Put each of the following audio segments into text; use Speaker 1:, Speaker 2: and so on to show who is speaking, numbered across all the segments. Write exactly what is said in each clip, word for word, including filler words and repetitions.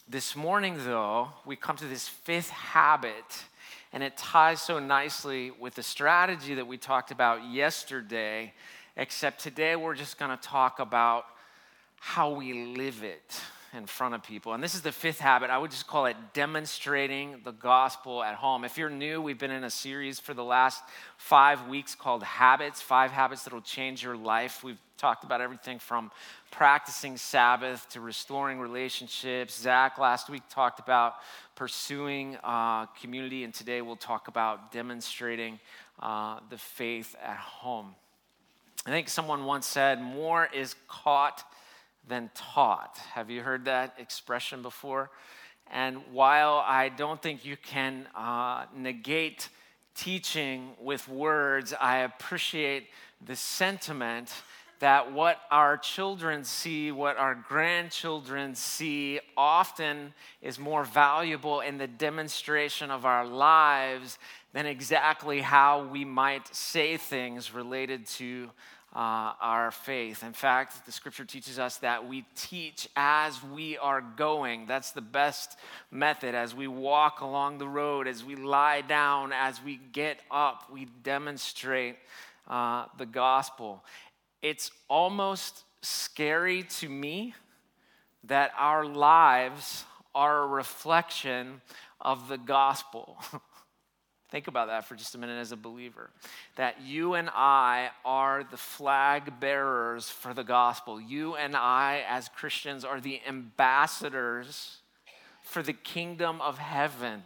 Speaker 1: This morning, though, we come to this fifth habit, and it ties so nicely with the strategy that we talked about yesterday, except today we're just going to talk about how we live it in front of people. And this is the fifth habit. I would just call it demonstrating the gospel at home. If you're new, we've been in a series for the last five weeks called Habits, five habits that will change your life. We've talked about everything from practicing Sabbath to restoring relationships. Zach last week talked about pursuing uh, community, and today we'll talk about demonstrating uh, the faith at home. I think someone once said, more is caught than taught. Have you heard that expression before? And while I don't think you can uh, negate teaching with words, I appreciate the sentiment that what our children see, what our grandchildren see, often is more valuable in the demonstration of our lives than exactly how we might say things related to uh, our faith. In fact, the scripture teaches us that we teach as we are going. That's the best method. As we walk along the road, as we lie down, as we get up, we demonstrate uh, the gospel. It's almost scary to me that our lives are a reflection of the gospel. Think about that for just a minute as a believer. That you and I are the flag bearers for the gospel. You and I, as Christians, are the ambassadors for the kingdom of heaven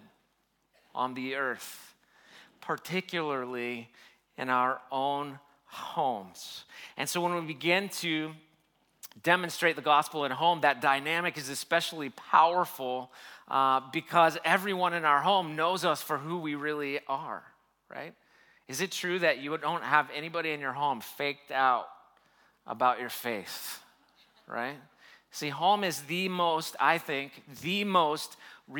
Speaker 1: on the earth, particularly in our own homes. And so when we begin to demonstrate the gospel at home, that dynamic is especially powerful uh, because everyone in our home knows us for who we really are, right? Is it true that you don't have anybody in your home faked out about your faith, right? See, home is the most, I think, the most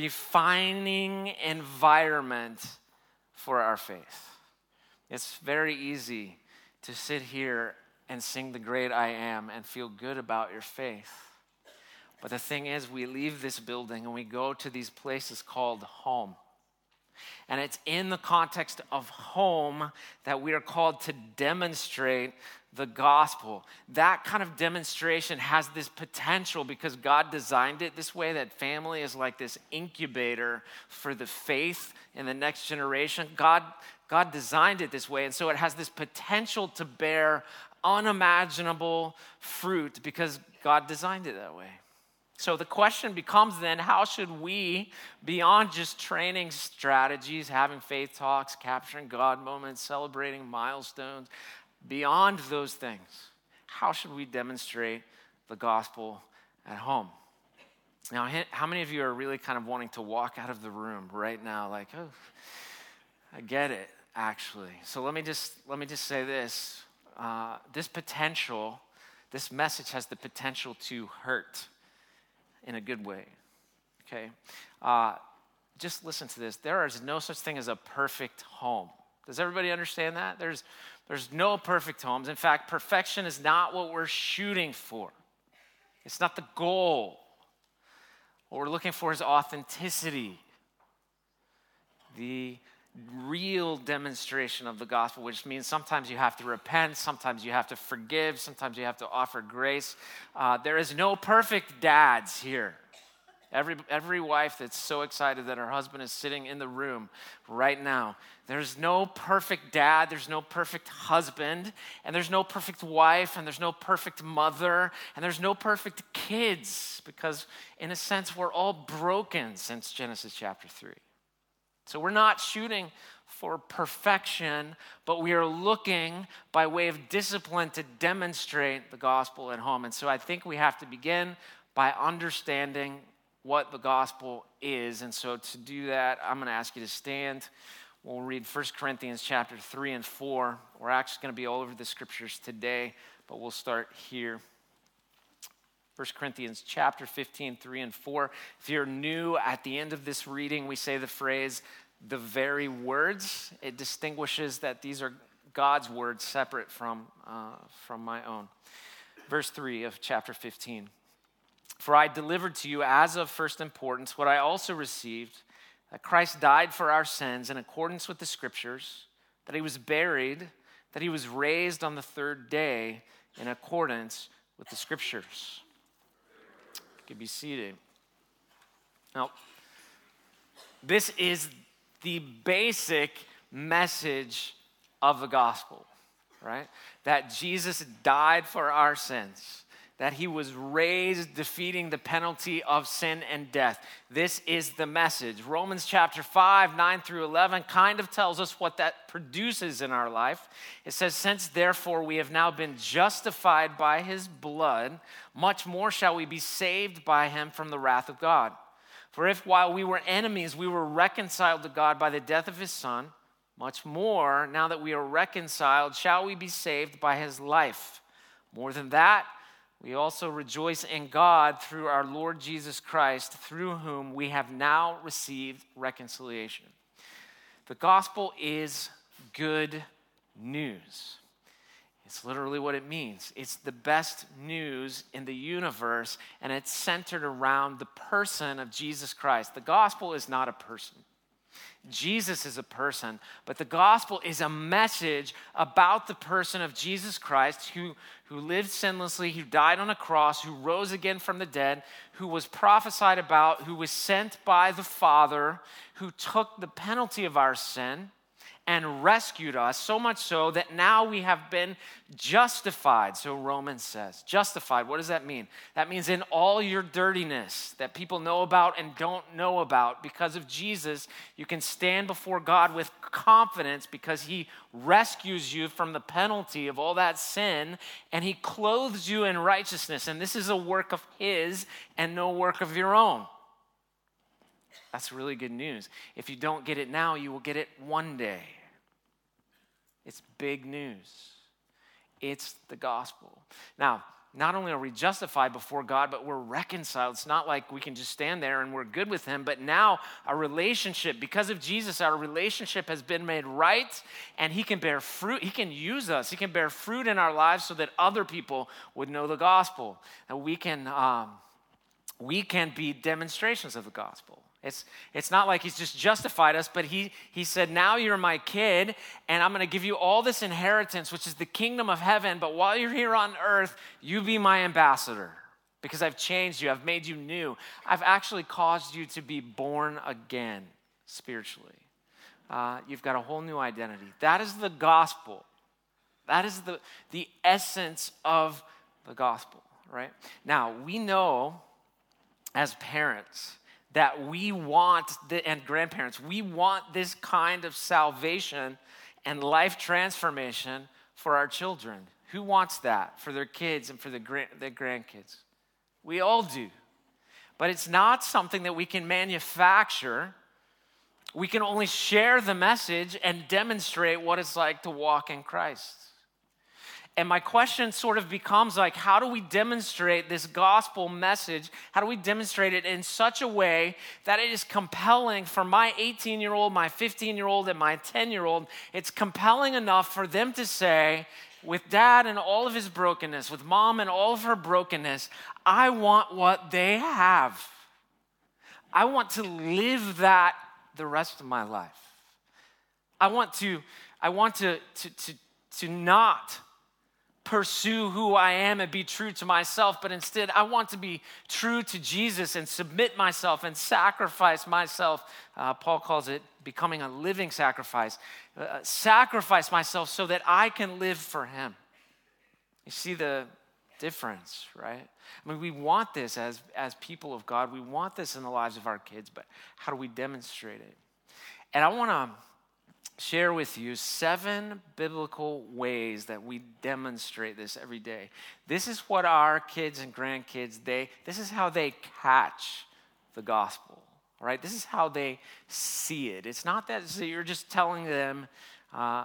Speaker 1: refining environment for our faith. It's very easy to sit here and sing the great I am and feel good about your faith. But the thing is, we leave this building and we go to these places called home. And it's in the context of home that we are called to demonstrate the gospel. That kind of demonstration has this potential because God designed it this way, that family is like this incubator for the faith in the next generation. God, God designed it this way, and so it has this potential to bear unimaginable fruit because God designed it that way. So the question becomes then, how should we, beyond just training strategies, having faith talks, capturing God moments, celebrating milestones, beyond those things, how should we demonstrate the gospel at home? Now, how many of you are really kind of wanting to walk out of the room right now like, oh, I get it, actually. So let me just let me just say this. Uh, this potential, this message has the potential to hurt in a good way, okay? Uh, just listen to this. There is no such thing as a perfect home. Does everybody understand that? There's, there's no perfect homes. In fact, perfection is not what we're shooting for. It's not the goal. What we're looking for is authenticity. The real demonstration of the gospel, which means sometimes you have to repent, sometimes you have to forgive, sometimes you have to offer grace. Uh, there is no perfect dads here. Every, every wife that's so excited that her husband is sitting in the room right now. There's no perfect dad, there's no perfect husband, and there's no perfect wife, and there's no perfect mother, and there's no perfect kids, because in a sense, we're all broken since Genesis chapter three. So we're not shooting for perfection, but we are looking by way of discipline to demonstrate the gospel at home. And so I think we have to begin by understanding what the gospel is. And so to do that, I'm going to ask you to stand. We'll read First Corinthians chapter three and four. We're actually going to be all over the scriptures today, but we'll start here. First Corinthians chapter fifteen, three and four. If you're new, at the end of this reading, we say the phrase, the very words. It distinguishes that these are God's words separate from, uh, from my own. Verse three of chapter fifteen. For I delivered to you as of first importance what I also received, that Christ died for our sins in accordance with the Scriptures, that he was buried, that he was raised on the third day in accordance with the Scriptures. You can be seated. Now, this is the basic message of the gospel, right? That Jesus died for our sins, that he was raised, defeating the penalty of sin and death. This is the message. Romans chapter five, nine through eleven kind of tells us what that produces in our life. It says, since therefore we have now been justified by his blood, much more shall we be saved by him from the wrath of God. For if while we were enemies, we were reconciled to God by the death of his Son, much more, now that we are reconciled, shall we be saved by his life. More than that, we also rejoice in God through our Lord Jesus Christ, through whom we have now received reconciliation. The gospel is good news. It's literally what it means. It's the best news in the universe, and it's centered around the person of Jesus Christ. The gospel is not a person. Jesus is a person, but the gospel is a message about the person of Jesus Christ who, who lived sinlessly, who died on a cross, who rose again from the dead, who was prophesied about, who was sent by the Father, who took the penalty of our sin and rescued us, so much so that now we have been justified, so Romans says. Justified, what does that mean? That means in all your dirtiness that people know about and don't know about, because of Jesus, you can stand before God with confidence because he rescues you from the penalty of all that sin, and he clothes you in righteousness, and this is a work of his and no work of your own. That's really good news. If you don't get it now, you will get it one day. It's big news. It's the gospel. Now, not only are we justified before God, but we're reconciled. It's not like we can just stand there and we're good with him, but now our relationship, because of Jesus, our relationship has been made right, and he can bear fruit. He can use us. He can bear fruit in our lives so that other people would know the gospel. And we can, um, we can be demonstrations of the gospel. It's, it's not like he's just justified us, but he, he said, now you're my kid, and I'm going to give you all this inheritance, which is the kingdom of heaven, but while you're here on earth, you be my ambassador, because I've changed you, I've made you new. I've actually caused you to be born again spiritually. Uh, you've got a whole new identity. That is the gospel. That is the, the essence of the gospel, right? Now, we know as parents that we want, the, and grandparents, we want this kind of salvation and life transformation for our children. Who wants that for their kids and for their, grand, their grandkids? We all do. But it's not something that we can manufacture. We can only share the message and demonstrate what it's like to walk in Christ. And my question sort of becomes like, how do we demonstrate this gospel message? How do we demonstrate it in such a way that it is compelling for my eighteen-year-old, my fifteen-year-old, and my ten-year-old? It's compelling enough for them to say, with dad and all of his brokenness, with mom and all of her brokenness, I want what they have. I want to live that the rest of my life. I want to, I want to, to, to, to not pursue who I am and be true to myself, but instead I want to be true to Jesus and submit myself and sacrifice myself. Uh, Paul calls it becoming a living sacrifice. Uh, sacrifice myself so that I can live for him. You see the difference, right? I mean, we want this as, as people of God. We want this in the lives of our kids, but how do we demonstrate it? And I want to share with you seven biblical ways that we demonstrate this every day. This is what our kids and grandkids, they, this is how they catch the gospel, right? This is how they see it. It's not that so you're just telling them, uh,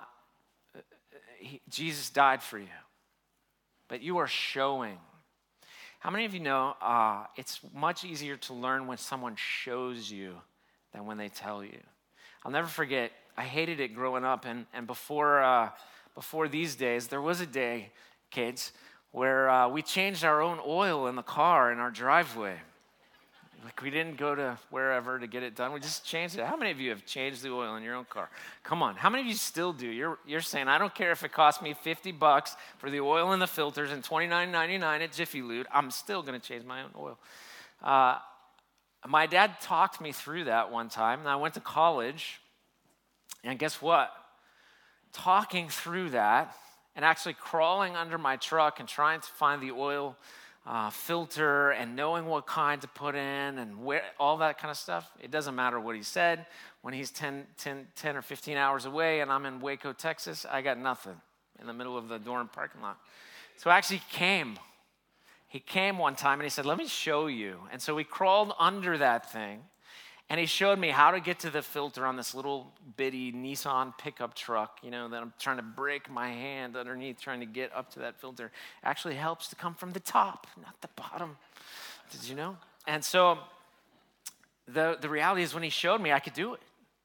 Speaker 1: he, Jesus died for you, but you are showing. How many of you know uh, it's much easier to learn when someone shows you than when they tell you? I'll never forget, I hated it growing up, and, and before uh, before these days, there was a day, kids, where uh, we changed our own oil in the car in our driveway. Like we didn't go to wherever to get it done. We just changed it. How many of you have changed the oil in your own car? Come on. How many of you still do? You're you're saying, I don't care if it costs me fifty bucks for the oil and the filters and twenty-nine ninety-nine at Jiffy Lube. I'm still going to change my own oil. Uh, my dad talked me through that one time, and I went to college. And guess what? Talking through that and actually crawling under my truck and trying to find the oil Uh, filter and knowing what kind to put in and where, all that kind of stuff. It doesn't matter what he said. When he's ten, ten, ten or fifteen hours away and I'm in Waco, Texas, I got nothing in the middle of the Dorn parking lot. So actually he came. He came one time and he said, let me show you. And so we crawled under that thing and he showed me how to get to the filter on this little bitty Nissan pickup truck, you know, that I'm trying to break my hand underneath trying to get up to that filter. Actually helps to come from the top, not the bottom. Did you know? And so the, the reality is when he showed me, I could do it.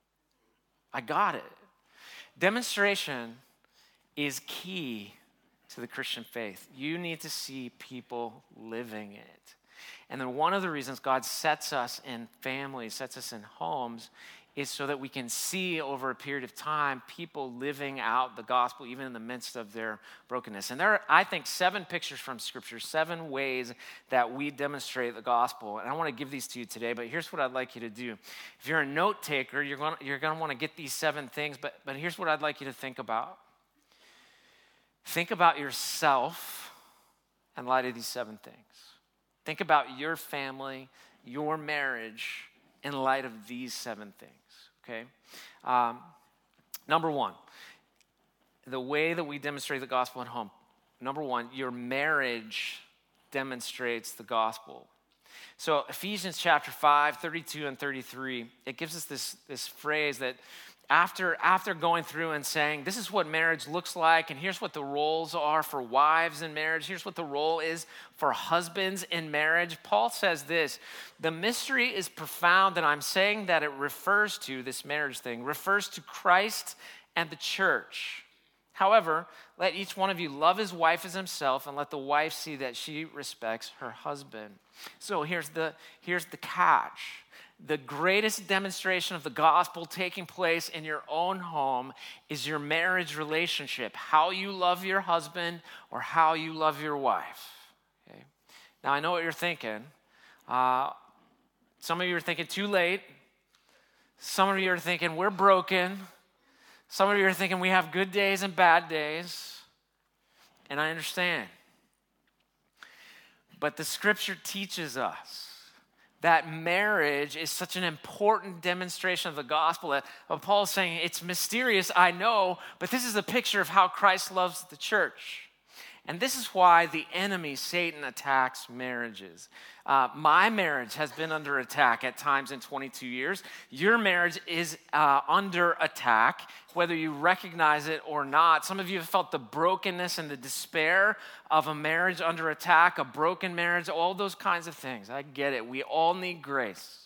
Speaker 1: I got it. Demonstration is key to the Christian faith. You need to see people living it. And then one of the reasons God sets us in families, sets us in homes, is so that we can see over a period of time people living out the gospel even in the midst of their brokenness. And there are, I think, seven pictures from Scripture, seven ways that we demonstrate the gospel. And I want to give these to you today, but here's what I'd like you to do. If you're a note taker, you're going to, you're going to want to get these seven things, but, but here's what I'd like you to think about. Think about yourself in light of these seven things. Think about your family, your marriage, in light of these seven things, okay? Um, number one, the way that we demonstrate the gospel at home. Number one, your marriage demonstrates the gospel. So Ephesians chapter five, thirty-two and thirty-three, it gives us this, this phrase that After, after going through and saying, this is what marriage looks like, and here's what the roles are for wives in marriage, here's what the role is for husbands in marriage, Paul says this, the mystery is profound, and I'm saying that it refers to, this marriage thing, refers to Christ and the church. However, let each one of you love his wife as himself, and let the wife see that she respects her husband. So here's the, here's the catch. The greatest demonstration of the gospel taking place in your own home is your marriage relationship, how you love your husband or how you love your wife. Okay? Now, I know what you're thinking. Uh, some of you are thinking too late. Some of you are thinking we're broken. Some of you are thinking we have good days and bad days. And I understand. But the scripture teaches us that marriage is such an important demonstration of the gospel that Paul is saying, it's mysterious, I know, but this is a picture of how Christ loves the church. And this is why the enemy, Satan, attacks marriages. Uh, my marriage has been under attack at times in twenty-two years. Your marriage is uh, under attack, whether you recognize it or not. Some of you have felt the brokenness and the despair of a marriage under attack, a broken marriage, all those kinds of things. I get it. We all need grace.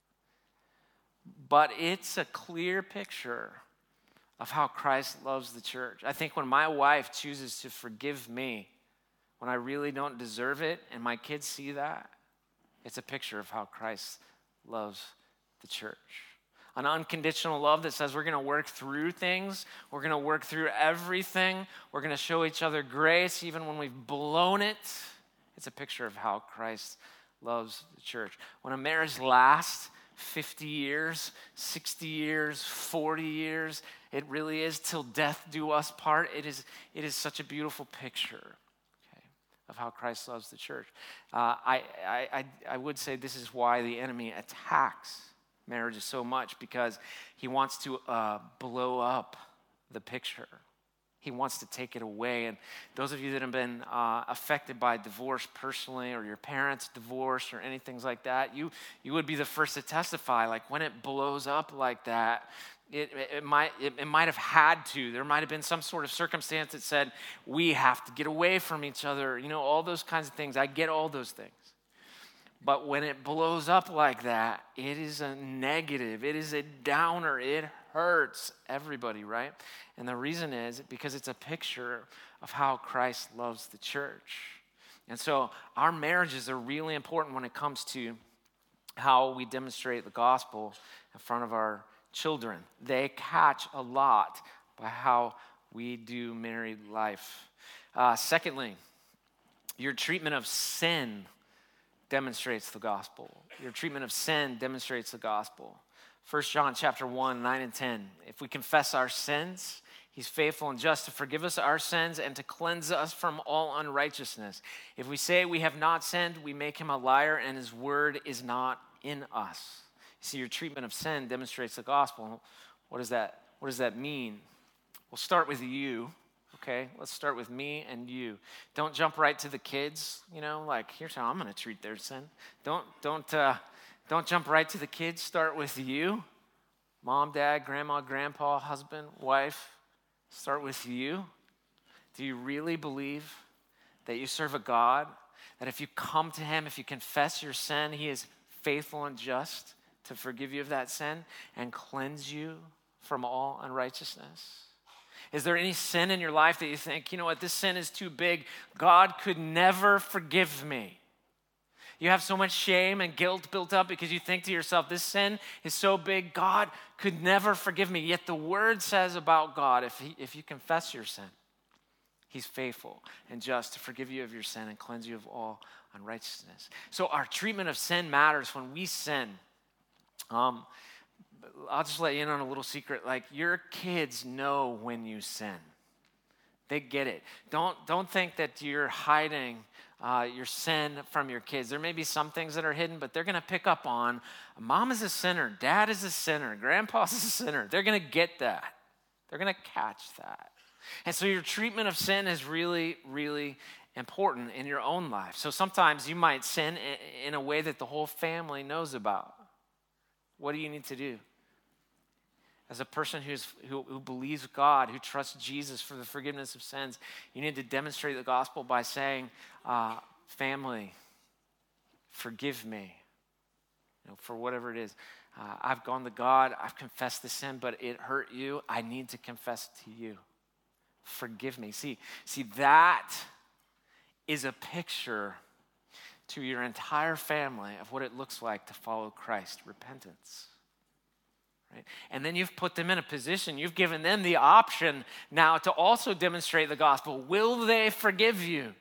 Speaker 1: But it's a clear picture of how Christ loves the church. I think when my wife chooses to forgive me, when I really don't deserve it, and my kids see that, it's a picture of how Christ loves the church. An unconditional love that says we're going to work through things, we're going to work through everything, we're going to show each other grace even when we've blown it. It's a picture of how Christ loves the church. When a marriage lasts fifty years, sixty years, forty years, it really is till death do us part. It is, it is such a beautiful picture, okay, of how Christ loves the church. Uh, I, I, I would say this is why the enemy attacks marriages so much, because he wants to uh, blow up the picture. He wants to take it away. And those of you that have been uh, affected by divorce personally, or your parents' divorce or anything like that, you, you would be the first to testify. Like when it blows up like that, it, it, it, might, it, it might have had to. There might have been some sort of circumstance that said, we have to get away from each other. You know, all those kinds of things. I get all those things. But when it blows up like that, it is a negative. It is a downer. It hurts everybody, right? And the reason is because it's a picture of how Christ loves the church. And so our marriages are really important when it comes to how we demonstrate the gospel in front of our children. They catch a lot by how we do married life. Uh, secondly, your treatment of sin demonstrates the gospel. Your treatment of sin demonstrates the gospel. First John chapter one, nine and ten. If we confess our sins, he's faithful and just to forgive us our sins and to cleanse us from all unrighteousness. If we say we have not sinned, we make him a liar and his word is not in us. You see, your treatment of sin demonstrates the gospel. What does that, what does that mean? We'll start with you, okay? Let's start with me and you. Don't jump right to the kids, you know, like, here's how I'm going to treat their sin. Don't, don't, uh, don't jump right to the kids. Start with you. Mom, dad, grandma, grandpa, husband, wife. Start with you. Do you really believe that you serve a God, that if you come to him, if you confess your sin, he is faithful and just to forgive you of that sin and cleanse you from all unrighteousness? Is there any sin in your life that you think, you know what, this sin is too big. God could never forgive me. You have so much shame and guilt built up because you think to yourself, this sin is so big, God could never forgive me. Yet the word says about God, if, he, if you confess your sin, he's faithful and just to forgive you of your sin and cleanse you of all unrighteousness. So our treatment of sin matters. When we sin, um, I'll just let you in on a little secret. Like, your kids know when you sin. They get it. Don't, don't think that you're hiding uh, your sin from your kids. There may be some things that are hidden, but they're going to pick up on, mom is a sinner, dad is a sinner, grandpa's a sinner. They're going to get that. They're going to catch that. And so your treatment of sin is really, really important in your own life. So sometimes you might sin in a way that the whole family knows about. What do you need to do? As a person who's, who, who believes God, who trusts Jesus for the forgiveness of sins, you need to demonstrate the gospel by saying, uh, family, forgive me, you know, for whatever it is. Uh, I've gone to God, I've confessed the sin, but it hurt you. I need to confess to you. Forgive me. See, see, that is a picture to your entire family of what it looks like to follow Christ, repentance. Right? And then you've put them in a position, you've given them the option now to also demonstrate the gospel. Will they forgive you?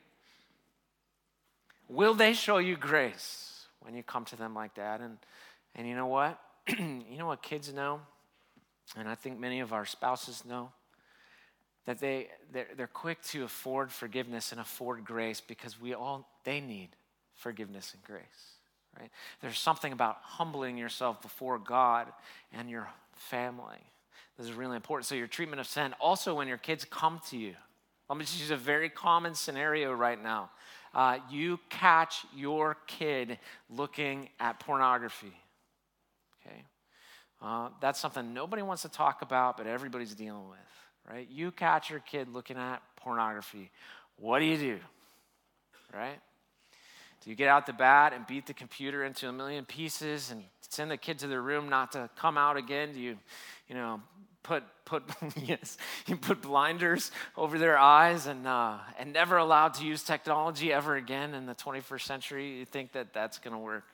Speaker 1: Will they show you grace when you come to them like that? And, and you know what? You know what kids know? And I think many of our spouses know? That they, they're, they're quick to afford forgiveness and afford grace because we all, they need forgiveness and grace. Right? There's something about humbling yourself before God and your family. This is really important. So your treatment of sin, also when your kids come to you. Let me just use a very common scenario right now. Uh, you catch your kid looking at pornography. Okay, uh, that's something nobody wants to talk about, but everybody's dealing with. Right? You catch your kid looking at pornography. What do you do? Right? Do you get out the bat and beat the computer into a million pieces and send the kid to their room not to come out again? Do you, you know, put put yes, you put blinders over their eyes and uh, and never allowed to use technology ever again in the twenty-first century? You think that that's going to work?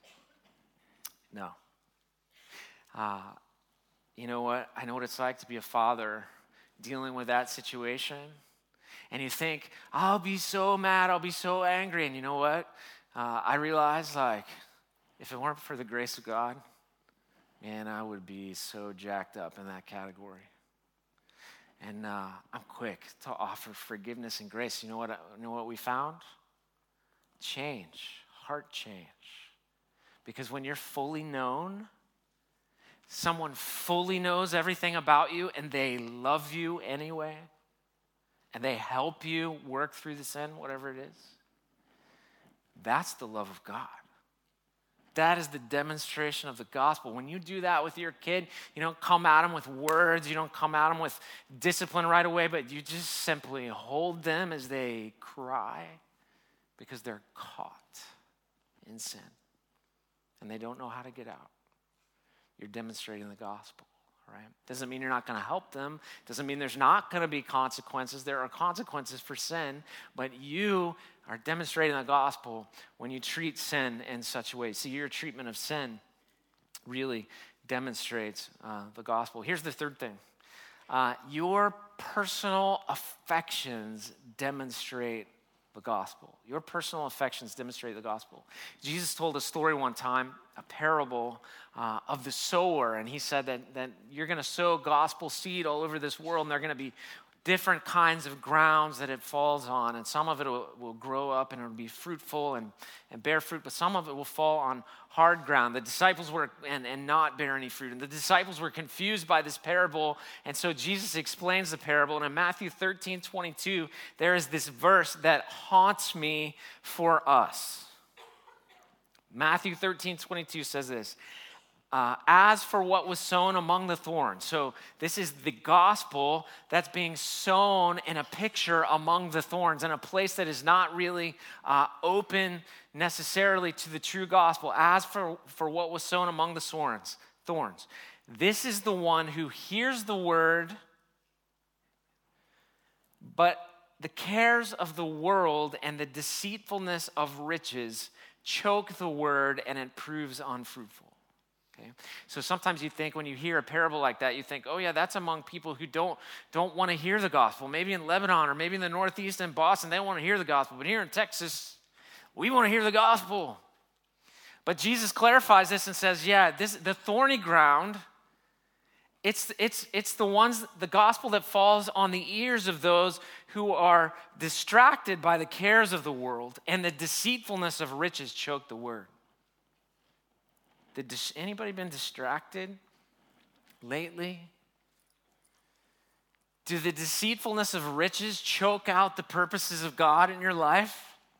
Speaker 1: No. Uh, you know what? I know what it's like to be a father dealing with that situation. And you think, I'll be so mad, I'll be so angry. And you know what? Uh, I realize, like, if it weren't for the grace of God, man, I would be so jacked up in that category. And uh, I'm quick to offer forgiveness and grace. You know what? You know what we found? Change, heart change. Because when you're fully known, someone fully knows everything about you and they love you anyway, and they help you work through the sin, whatever it is. That's the love of God. That is the demonstration of the gospel. When you do that with your kid, you don't come at them with words, you don't come at them with discipline right away, but you just simply hold them as they cry because they're caught in sin and they don't know how to get out. You're demonstrating the gospel, right? Doesn't mean you're not going to help them. Doesn't mean there's not going to be consequences. There are consequences for sin, but you are demonstrating the gospel when you treat sin in such a way. See, your treatment of sin really demonstrates uh, the gospel. Here's the third thing. Uh, your personal affections demonstrate the gospel. Your personal affections demonstrate the gospel. Jesus told a story one time, a parable uh, of the sower, and he said that, that you're going to sow gospel seed all over this world, and they're going to be different kinds of grounds that it falls on, and some of it will, will grow up and it'll be fruitful and, and bear fruit, but some of it will fall on hard ground. The disciples were, and, and not bear any fruit. And the disciples were confused by this parable, and so Jesus explains the parable. And in Matthew thirteen twenty-two, there is this verse that haunts me for us. Matthew thirteen twenty-two says this, Uh, as for what was sown among the thorns. So this is the gospel that's being sown in a picture among the thorns, in a place that is not really uh, open necessarily to the true gospel. As for, for what was sown among the thorns, thorns, this is the one who hears the word, but the cares of the world and the deceitfulness of riches choke the word, and it proves unfruitful. Okay. So sometimes you think when you hear a parable like that, you think, oh yeah, that's among people who don't, don't want to hear the gospel. Maybe in Lebanon or maybe in the Northeast in Boston, they want to hear the gospel. But here in Texas, we want to hear the gospel. But Jesus clarifies this and says, yeah, this the thorny ground, it's, it's, it's the ones, the gospel that falls on the ears of those who are distracted by the cares of the world, and the deceitfulness of riches choke the word. Did anybody been distracted lately? Do the deceitfulness of riches choke out the purposes of God in your life?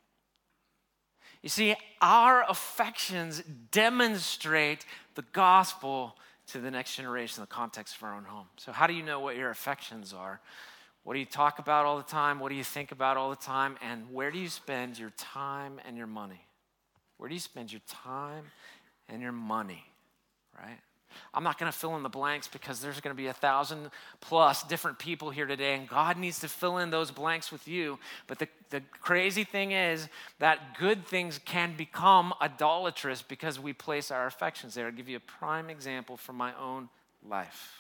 Speaker 1: You see, our affections demonstrate the gospel to the next generation in the context of our own home. So how do you know what your affections are? What do you talk about all the time? What do you think about all the time? And where do you spend your time and your money? Where do you spend your time and your money, right? I'm not going to fill in the blanks because there's going to be a thousand plus different people here today, and God needs to fill in those blanks with you. But the, the crazy thing is that good things can become idolatrous because we place our affections there. I'll give you a prime example from my own life.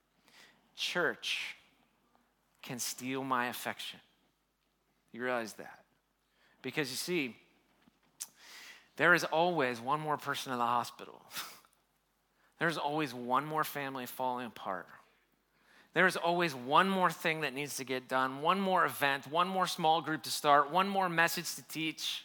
Speaker 1: Church can steal my affection. You realize that? Because you see, there is always one more person in the hospital. There's always one more family falling apart. There's always one more thing that needs to get done, one more event, one more small group to start, one more message to teach.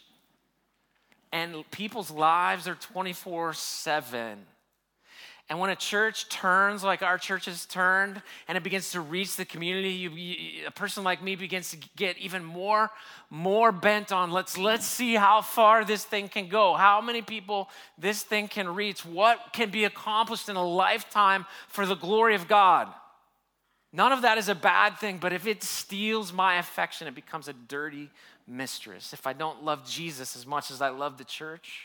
Speaker 1: And people's lives are twenty-four seven. And when a church turns like our church has turned and it begins to reach the community, you, you, a person like me begins to get even more, more bent on let's, let's see how far this thing can go, how many people this thing can reach, what can be accomplished in a lifetime for the glory of God. None of that is a bad thing, but if it steals my affection, it becomes a dirty mistress. If I don't love Jesus as much as I love the church,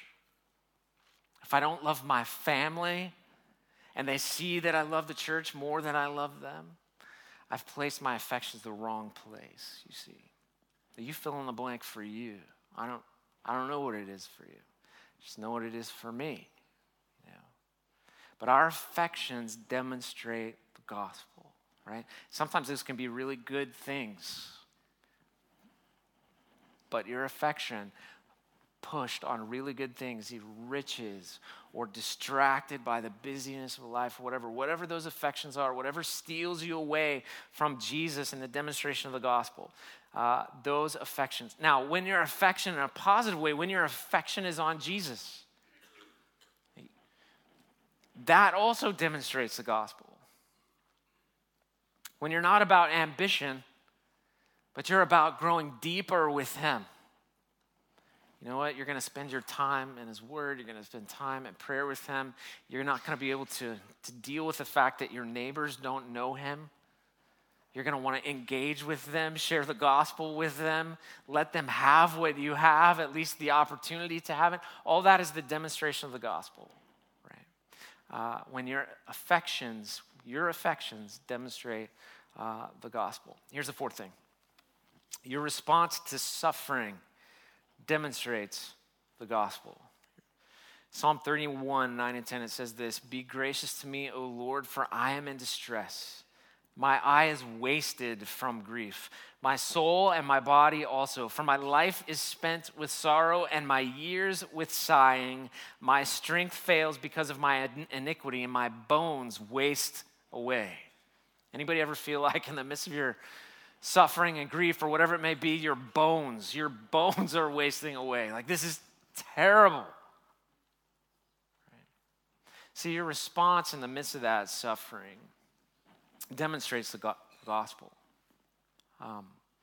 Speaker 1: if I don't love my family, and they see that I love the church more than I love them, I've placed my affections the wrong place, you see. You fill in the blank for you. I don't, I don't know what it is for you. Just know what it is for me. You know? But our affections demonstrate the gospel, right? Sometimes this can be really good things. But your affection pushed on really good things, riches, or distracted by the busyness of life, whatever, whatever those affections are, whatever steals you away from Jesus and the demonstration of the gospel, uh, those affections. Now, when your affection in a positive way, when your affection is on Jesus, that also demonstrates the gospel. When you're not about ambition, but you're about growing deeper with Him. You know what? You're going to spend your time in His Word. You're going to spend time in prayer with Him. You're not going to be able to, to deal with the fact that your neighbors don't know Him. You're going to want to engage with them, share the gospel with them, let them have what you have, at least the opportunity to have it. All that is the demonstration of the gospel, right? Uh, when your affections, your affections demonstrate uh, the gospel. Here's the fourth thing. Your response to suffering demonstrates the gospel. Psalm thirty-one, nine and ten, it says this, "Be gracious to me, O Lord, for I am in distress. My eye is wasted from grief, my soul and my body also. For my life is spent with sorrow and my years with sighing. My strength fails because of my iniquity and my bones waste away." Anybody ever feel like in the midst of your suffering and grief or whatever it may be, your bones, your bones are wasting away? Like, this is terrible. See, your response in the midst of that suffering demonstrates the go- gospel. Um,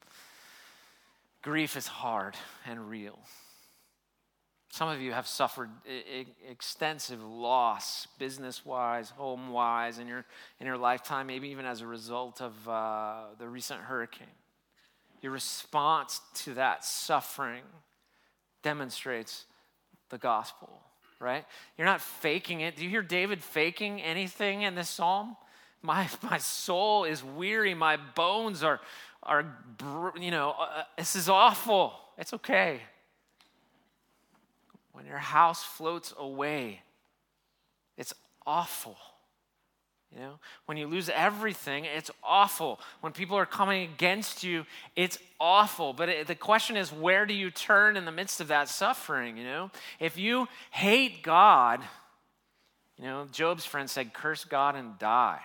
Speaker 1: grief is hard and real. Some of you have suffered I- I- extensive loss, business-wise, home-wise, in your in your lifetime, maybe even as a result of uh, the recent hurricane. Your response to that suffering demonstrates the gospel. Right? You're not faking it. Do you hear David faking anything in this psalm? My my soul is weary. My bones are, are you know, uh, this is awful. It's okay. When your house floats away, it's awful. You know, when you lose everything, it's awful. When people are coming against you, it's awful. But it, the question is, where do you turn in the midst of that suffering, you know? If you hate God, you know, Job's friend said, curse God and die.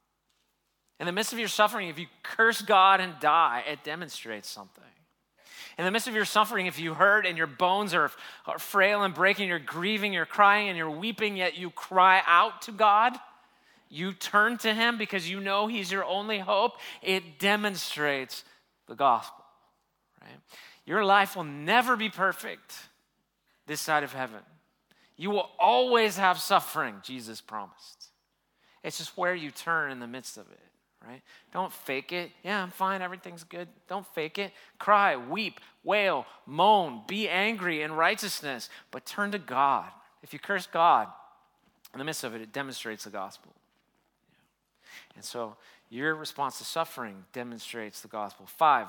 Speaker 1: In the midst of your suffering, if you curse God and die, it demonstrates something. In the midst of your suffering, if you hurt and your bones are, are frail and breaking, you're grieving, you're crying, and you're weeping, yet you cry out to God, you turn to him because you know he's your only hope, it demonstrates the gospel, right? Your life will never be perfect this side of heaven. You will always have suffering, Jesus promised. It's just where you turn in the midst of it, right? Don't fake it. Yeah, I'm fine, everything's good. Don't fake it. Cry, weep, wail, moan, be angry in righteousness, but turn to God. If you curse God in the midst of it, it demonstrates the gospel. And so your response to suffering demonstrates the gospel. Five,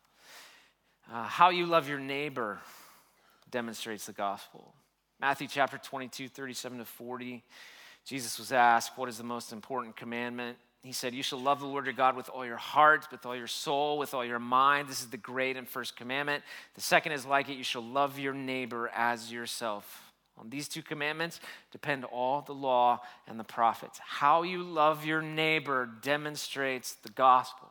Speaker 1: uh, how you love your neighbor demonstrates the gospel. Matthew chapter twenty-two, thirty-seven to forty, Jesus was asked, what is the most important commandment? He said, you shall love the Lord your God with all your heart, with all your soul, with all your mind. This is the great and first commandment. The second is like it, you shall love your neighbor as yourself. On these two commandments depend all the law and the prophets. How you love your neighbor demonstrates the gospel.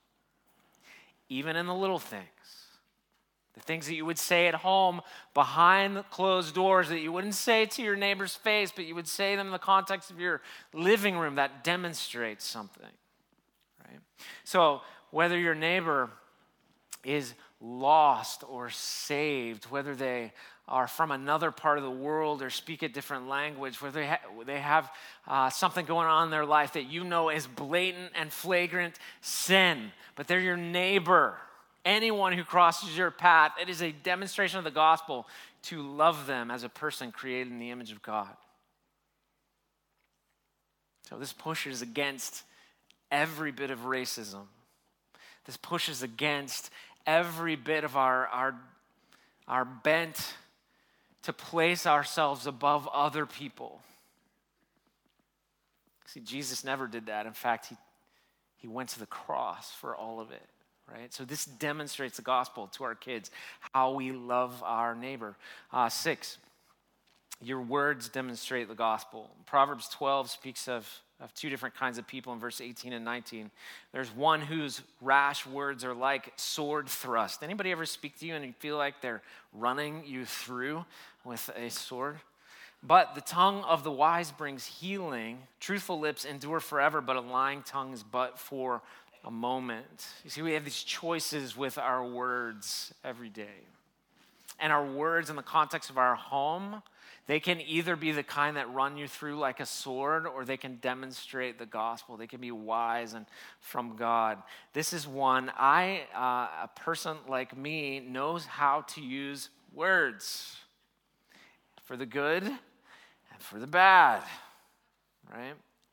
Speaker 1: Even in the little things. The things that you would say at home behind the closed doors that you wouldn't say to your neighbor's face, but you would say them in the context of your living room, that demonstrates something. Right? So whether your neighbor is lost or saved, whether they are from another part of the world or speak a different language, whether they, ha- they have uh, something going on in their life that you know is blatant and flagrant sin, but they're your neighbor, anyone who crosses your path, it is a demonstration of the gospel to love them as a person created in the image of God. So this pushes against every bit of racism. This pushes against every bit of our, our, our bent to place ourselves above other people. See, Jesus never did that. In fact, he, he went to the cross for all of it, right? So this demonstrates the gospel to our kids, how we love our neighbor. Uh, six, your words demonstrate the gospel. Proverbs twelve speaks of of two different kinds of people in verse eighteen and nineteen. There's one whose rash words are like sword thrust. Anybody ever speak to you and you feel like they're running you through with a sword? But the tongue of the wise brings healing. Truthful lips endure forever, but a lying tongue is but for a moment. You see, we have these choices with our words every day. And our words in the context of our home, they can either be the kind that run you through like a sword, or they can demonstrate the gospel. They can be wise and from God. This is one, I, uh, a person like me, knows how to use words for the good and for the bad, right?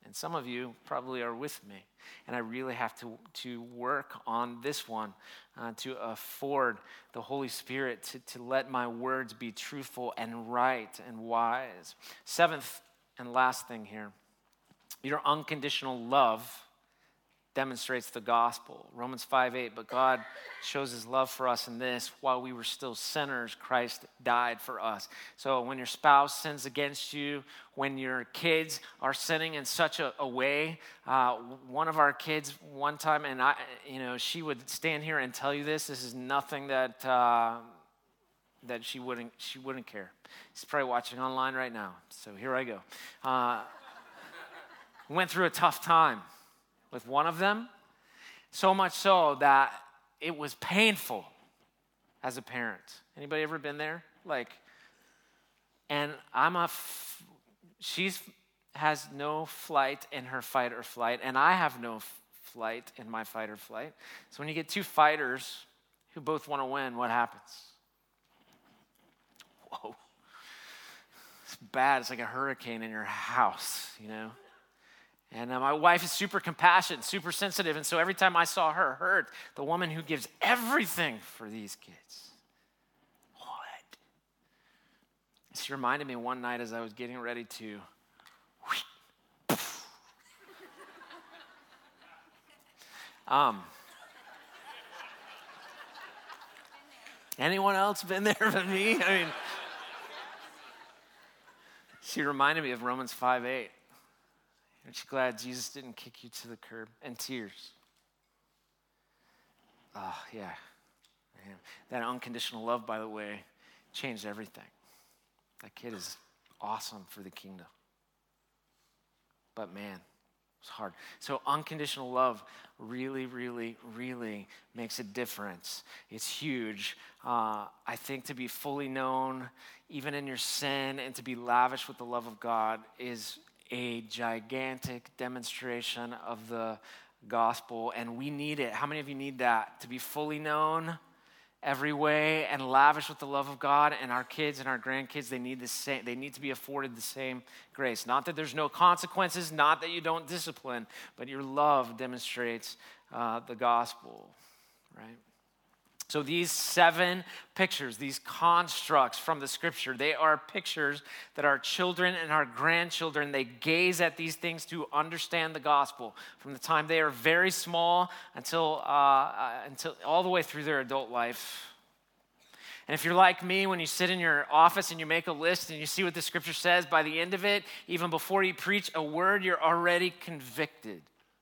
Speaker 1: And some of you probably are with me. And I really have to, to work on this one uh, to afford the Holy Spirit to, to let my words be truthful and right and wise. Seventh and last thing here, your unconditional love demonstrates the gospel. Romans five eight, but God shows his love for us in this: while we were still sinners, Christ died for us. So when your spouse sins against you, when your kids are sinning in such a, a way, uh, one of our kids one time, and I, you know, she would stand here and tell you this. This is nothing that uh, that she wouldn't she wouldn't care. She's probably watching online right now. So here I go. Uh, went through a tough time with one of them, so much so that it was painful as a parent. Anybody ever been there? Like, and I'm a, f- she's has no flight in her fight or flight, and I have no f- flight in my fight or flight. So when you get two fighters who both want to win, what happens? Whoa. It's bad. It's like a hurricane in your house, you know? And uh, my wife is super compassionate, super sensitive. And so every time I saw her hurt, the woman who gives everything for these kids, what? She reminded me one night as I was getting ready to, um, anyone else been there but me? I mean, she reminded me of Romans five eight. Aren't you glad Jesus didn't kick you to the curb? And tears. Oh, yeah. Man. That unconditional love, by the way, changed everything. That kid is awesome for the kingdom. But man, it's hard. So unconditional love really, really, really makes a difference. It's huge. Uh, I think to be fully known, even in your sin, and to be lavish with the love of God is a gigantic demonstration of the gospel, and we need it. How many of you need that? To be fully known every way and lavish with the love of God, and our kids and our grandkids, they need the same, they need to be afforded the same grace. Not that there's no consequences, not that you don't discipline, but your love demonstrates uh, the gospel, right? So these seven pictures, these constructs from the scripture, they are pictures that our children and our grandchildren, they gaze at these things to understand the gospel from the time they are very small until, uh, until all the way through their adult life. And if you're like me, when you sit in your office and you make a list and you see what the scripture says, by the end of it, even before you preach a word, you're already convicted.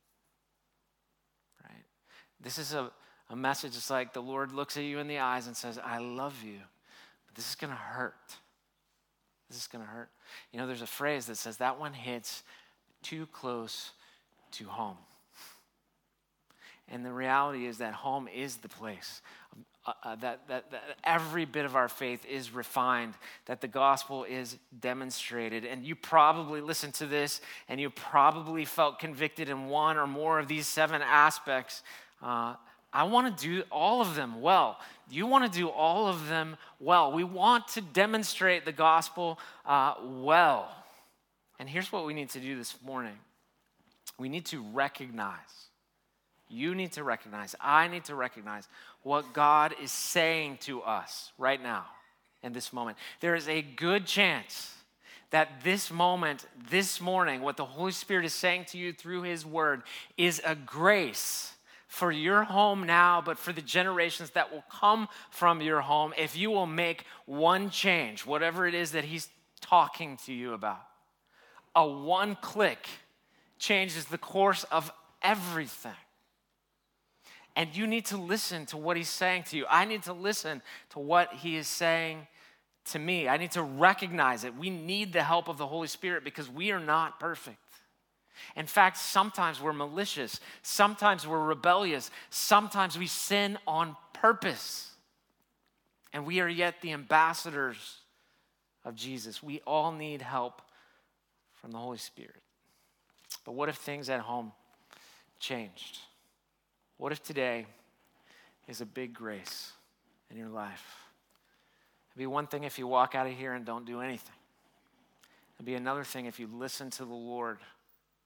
Speaker 1: Right? This is a A message is like the Lord looks at you in the eyes and says, I love you, but this is going to hurt. This is going to hurt. You know, there's a phrase that says that one hits too close to home. And the reality is that home is the place uh, uh, that, that, that every bit of our faith is refined, that the gospel is demonstrated. And you probably listened to this and you probably felt convicted in one or more of these seven aspects. Uh, I want to do all of them well. You want to do all of them well. We want to demonstrate the gospel uh, well. And here's what we need to do this morning. We need to recognize, you need to recognize, I need to recognize what God is saying to us right now in this moment. There is a good chance that this moment, this morning, what the Holy Spirit is saying to you through his word is a grace for your home now, but for the generations that will come from your home, if you will make one change, whatever it is that he's talking to you about. A one click changes the course of everything. And you need to listen to what he's saying to you. I need to listen to what he is saying to me. I need to recognize it. We need the help of the Holy Spirit because we are not perfect. In fact, sometimes we're malicious. Sometimes we're rebellious. Sometimes we sin on purpose. And we are yet the ambassadors of Jesus. We all need help from the Holy Spirit. But what if things at home changed? What if today is a big grace in your life? It'd be one thing if you walk out of here and don't do anything. It'd be another thing if you listen to the Lord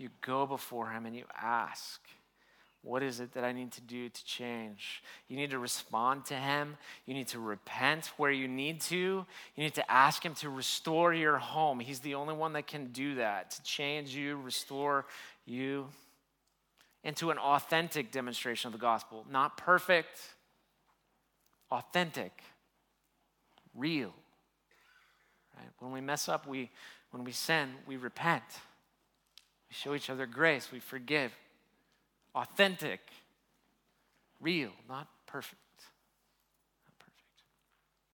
Speaker 1: You go before him and you ask, what is it that I need to do to change? You need to respond to him. You need to repent where you need to. You need to ask him to restore your home. He's the only one that can do that, to change you, restore you into an authentic demonstration of the gospel. Not perfect, authentic, real. Right? When we mess up, we when we sin, we repent. We show each other grace. We forgive. Authentic, real, not perfect.